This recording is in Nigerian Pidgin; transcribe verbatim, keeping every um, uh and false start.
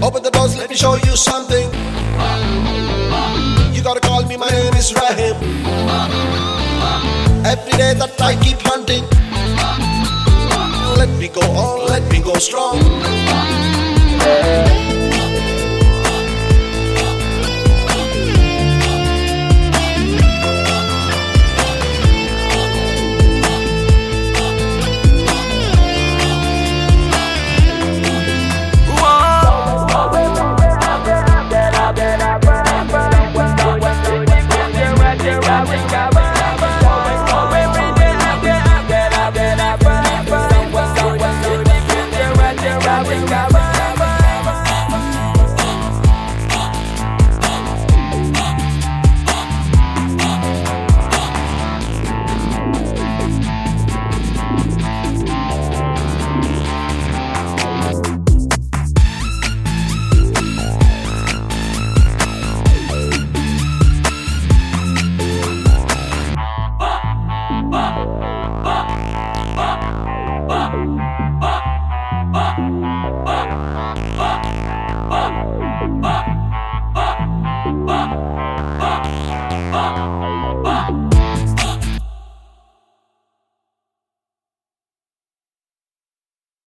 Open the doors, let me show you something. You gotta call me, my name is Rahim. Every day that I keep hunting. Let me go on, let me go strong.